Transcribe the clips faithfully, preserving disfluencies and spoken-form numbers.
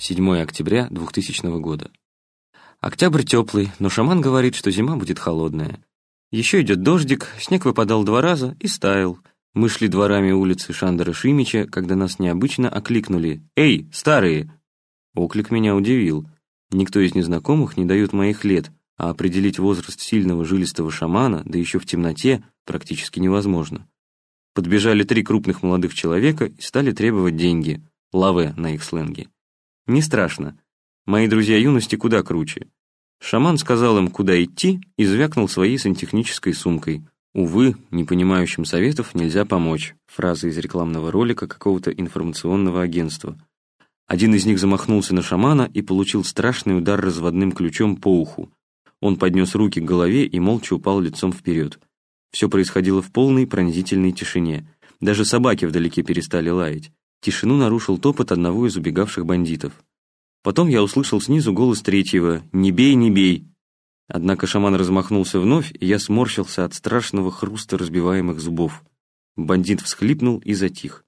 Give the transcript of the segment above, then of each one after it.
седьмое октября двухтысячного года. Октябрь теплый, но шаман говорит, что зима будет холодная. Еще идет дождик, снег выпадал два раза и стаял. Мы шли дворами улицы Шандора Шимича, когда нас необычно окликнули: «Эй, старые!» Оклик меня удивил. Никто из незнакомых не дает моих лет, а определить возраст сильного жилистого шамана, да еще в темноте, практически невозможно. Подбежали три крупных молодых человека и стали требовать деньги, лаве на их сленге. Не страшно. Мои друзья юности куда круче. Шаман сказал им, куда идти, и звякнул своей сантехнической сумкой. «Увы, непонимающим советов нельзя помочь», фраза из рекламного ролика какого-то информационного агентства. Один из них замахнулся на шамана и получил страшный удар разводным ключом по уху. Он поднес руки к голове и молча упал лицом вперед. Все происходило в полной пронзительной тишине. Даже собаки вдалеке перестали лаять. Тишину нарушил топот одного из убегавших бандитов. Потом я услышал снизу голос третьего: «Не бей, не бей!» Однако шаман размахнулся вновь, и я сморщился от страшного хруста разбиваемых зубов. Бандит всхлипнул и затих.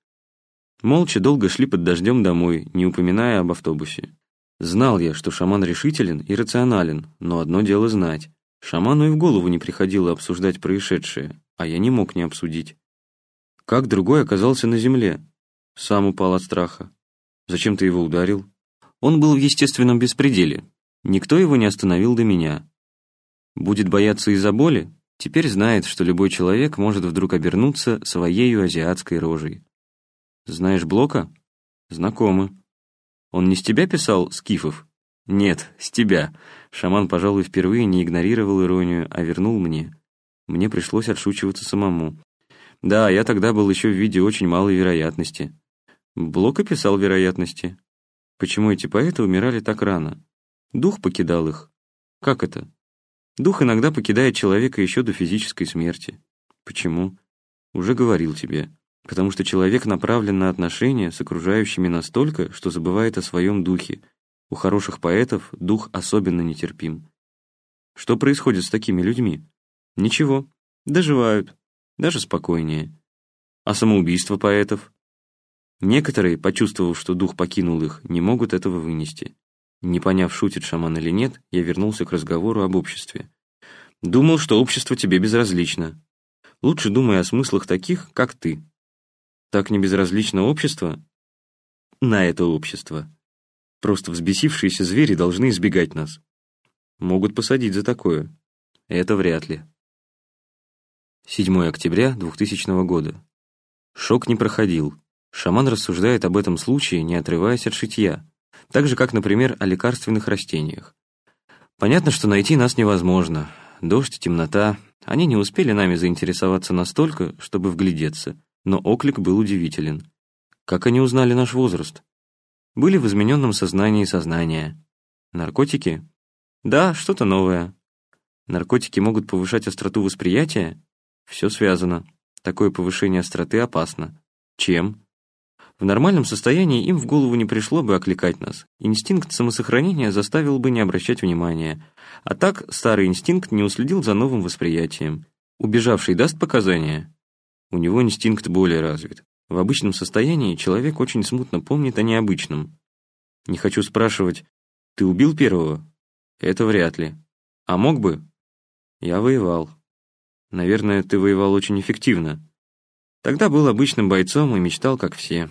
Молча долго шли под дождем домой, не упоминая об автобусе. Знал я, что шаман решителен и рационален, но одно дело знать. Шаману и в голову не приходило обсуждать происшедшее, а я не мог не обсудить. Как другой оказался на земле? Сам упал от страха. Зачем ты его ударил? Он был в естественном беспределе. Никто его не остановил до меня. Будет бояться из-за боли? Теперь знает, что любой человек может вдруг обернуться своею азиатской рожей. Знаешь Блока? Знакомы. Он не с тебя писал, Скифов? Нет, с тебя. Шаман, пожалуй, впервые не игнорировал иронию, а вернул мне. Мне пришлось отшучиваться самому. Да, я тогда был еще в виде очень малой вероятности. Блока писал вероятности. Почему эти поэты умирали так рано? Дух покидал их. Как это? Дух иногда покидает человека еще до физической смерти. Почему? Уже говорил тебе. Потому что человек направлен на отношения с окружающими настолько, что забывает о своем духе. У хороших поэтов дух особенно нетерпим. Что происходит с такими людьми? Ничего. Доживают. Даже спокойнее. А самоубийство поэтов? Некоторые, почувствовав, что дух покинул их, не могут этого вынести. Не поняв, шутит шаман или нет, я вернулся к разговору об обществе. Думал, что общество тебе безразлично. Лучше думай о смыслах таких, как ты. Так не безразлично общество? На это общество. Просто взбесившиеся звери должны избегать нас. Могут посадить за такое. Это вряд ли. седьмое октября двухтысячного года. Шок не проходил. Шаман рассуждает об этом случае, не отрываясь от шитья, так же, как, например, о лекарственных растениях. Понятно, что найти нас невозможно. Дождь, темнота. Они не успели нами заинтересоваться настолько, чтобы вглядеться, но оклик был удивителен. Как они узнали наш возраст? Были в измененном сознании сознания. Наркотики? Да, что-то новое. Наркотики могут повышать остроту восприятия? Все связано. Такое повышение остроты опасно. Чем? В нормальном состоянии им в голову не пришло бы окликать нас. Инстинкт самосохранения заставил бы не обращать внимания. А так старый инстинкт не уследил за новым восприятием. Убежавший даст показания? У него инстинкт более развит. В обычном состоянии человек очень смутно помнит о необычном. Не хочу спрашивать, ты убил первого? Это вряд ли. А мог бы? Я воевал. Наверное, ты воевал очень эффективно. Тогда был обычным бойцом и мечтал, как все.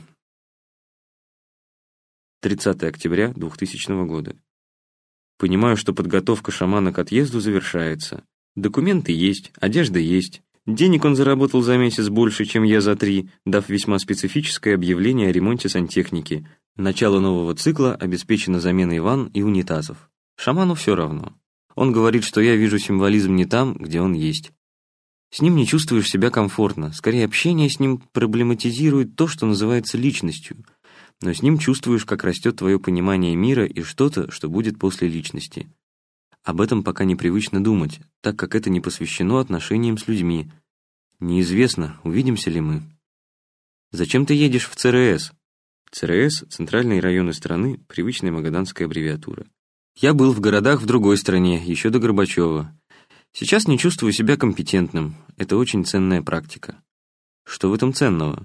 тридцатое октября двухтысячного года. Понимаю, что подготовка шамана к отъезду завершается. Документы есть, одежда есть. Денег он заработал за месяц больше, чем я за три, дав весьма специфическое объявление о ремонте сантехники. Начало нового цикла обеспечено заменой ванн и унитазов. Шаману все равно. Он говорит, что я вижу символизм не там, где он есть. С ним не чувствуешь себя комфортно. Скорее, общение с ним проблематизирует то, что называется личностью. Но с ним чувствуешь, как растет твое понимание мира и что-то, что будет после личности. Об этом пока непривычно думать, так как это не посвящено отношениям с людьми. Неизвестно, увидимся ли мы. Зачем ты едешь в ЦРС? ЦРС — центральные районы страны, привычная магаданская аббревиатура. Я был в городах в другой стране, еще до Горбачева. Сейчас не чувствую себя компетентным. Это очень ценная практика. Что в этом ценного?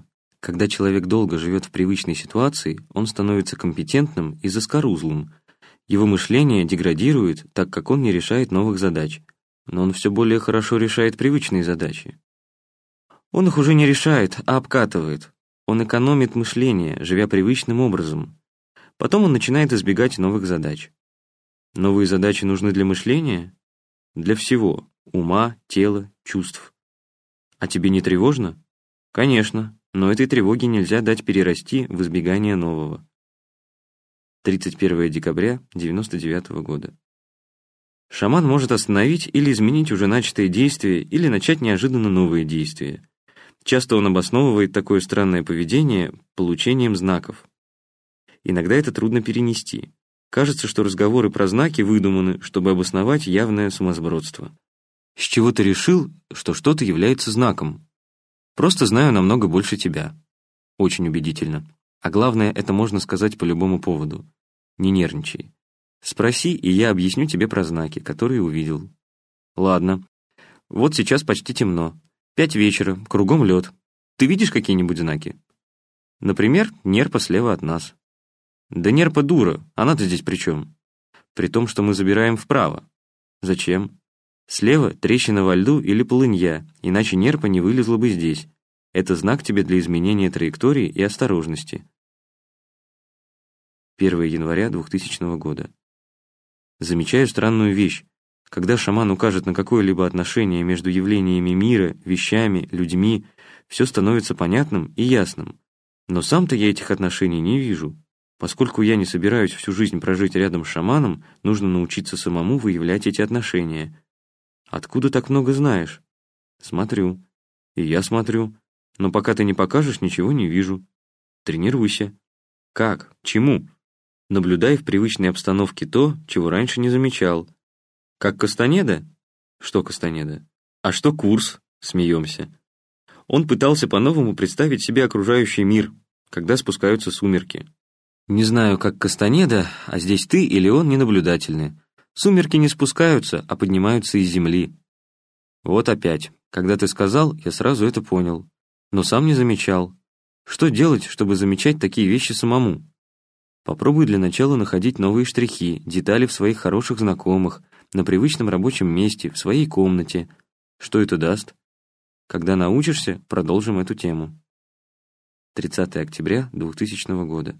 Когда человек долго живет в привычной ситуации, он становится компетентным и заскорузлым. Его мышление деградирует, так как он не решает новых задач. Но он все более хорошо решает привычные задачи. Он их уже не решает, а обкатывает. Он экономит мышление, живя привычным образом. Потом он начинает избегать новых задач. Новые задачи нужны для мышления? Для всего – ума, тела, чувств. А тебе не тревожно? Конечно, но этой тревоге нельзя дать перерасти в избегание нового. тридцать первое декабря девяносто девятого года. Шаман может остановить или изменить уже начатые действия или начать неожиданно новые действия. Часто он обосновывает такое странное поведение получением знаков. Иногда это трудно перенести. Кажется, что разговоры про знаки выдуманы, чтобы обосновать явное сумасбродство. С чего ты решил, что что-то является знаком? Просто знаю намного больше тебя. Очень убедительно. А главное, это можно сказать по любому поводу. Не нервничай. Спроси, и я объясню тебе про знаки, которые увидел. Ладно. Вот сейчас почти темно. Пять вечера, кругом лед. Ты видишь какие-нибудь знаки? Например, нерпа слева от нас. Да нерпа дура, она-то здесь при чем? При том, что мы забираем вправо. Зачем? Слева трещина во льду или полынья, иначе нерпа не вылезла бы здесь. Это знак тебе для изменения траектории и осторожности. первое января двухтысячного года. Замечаю странную вещь. Когда шаман укажет на какое-либо отношение между явлениями мира, вещами, людьми, все становится понятным и ясным. Но сам-то я этих отношений не вижу. Поскольку я не собираюсь всю жизнь прожить рядом с шаманом, нужно научиться самому выявлять эти отношения. Откуда так много знаешь? Смотрю. И я смотрю. Но пока ты не покажешь, ничего не вижу. Тренируйся. Как? Чему? Наблюдай в привычной обстановке то, чего раньше не замечал. Как Кастанеда? Что Кастанеда? А что курс? Смеемся. Он пытался по-новому представить себе окружающий мир, когда спускаются сумерки. Не знаю, как Кастанеда, а здесь ты или он ненаблюдательны. Сумерки не спускаются, а поднимаются из земли. Вот опять. Когда ты сказал, я сразу это понял. Но сам не замечал. Что делать, чтобы замечать такие вещи самому? Попробуй для начала находить новые штрихи, детали в своих хороших знакомых, на привычном рабочем месте, в своей комнате. Что это даст? Когда научишься, продолжим эту тему. тридцатое октября двухтысячного года.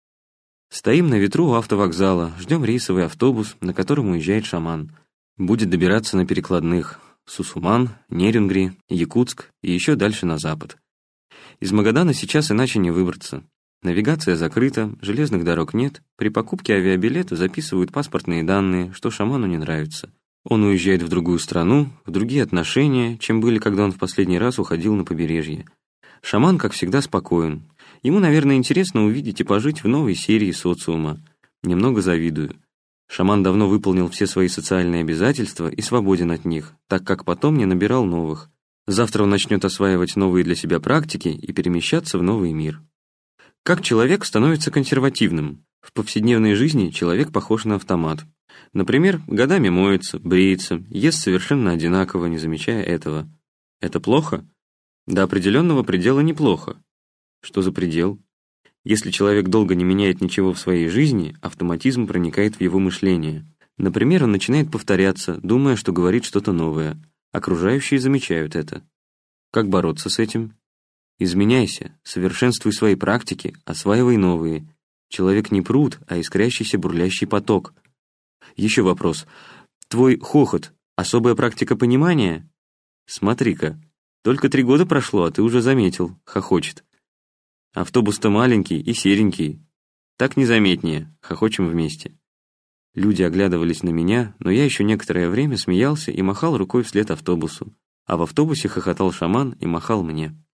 Стоим на ветру у автовокзала, ждем рейсовый автобус, на котором уезжает шаман. Будет добираться на перекладных. Сусуман, Нерюнгри, Якутск и еще дальше на запад. Из Магадана сейчас иначе не выбраться. Навигация закрыта, железных дорог нет, при покупке авиабилета записывают паспортные данные, что шаману не нравится. Он уезжает в другую страну, в другие отношения, чем были, когда он в последний раз уходил на побережье. Шаман, как всегда, спокоен. Ему, наверное, интересно увидеть и пожить в новой серии социума. Немного завидую. Шаман давно выполнил все свои социальные обязательства и свободен от них, так как потом не набирал новых. Завтра он начнет осваивать новые для себя практики и перемещаться в новый мир. Как человек становится консервативным? В повседневной жизни человек похож на автомат. Например, годами моется, бреется, ест совершенно одинаково, не замечая этого. Это плохо? До определенного предела неплохо. Что за предел? Если человек долго не меняет ничего в своей жизни, автоматизм проникает в его мышление. Например, он начинает повторяться, думая, что говорит что-то новое. Окружающие замечают это. Как бороться с этим? Изменяйся, совершенствуй свои практики, осваивай новые. Человек не пруд, а искрящийся бурлящий поток. Еще вопрос. Твой хохот — особая практика понимания? Смотри-ка, только три года прошло, а ты уже заметил, хохочет. Автобус-то маленький и серенький. Так незаметнее, хохочем вместе. Люди оглядывались на меня, но я еще некоторое время смеялся и махал рукой вслед автобусу, а в автобусе хохотал шаман и махал мне.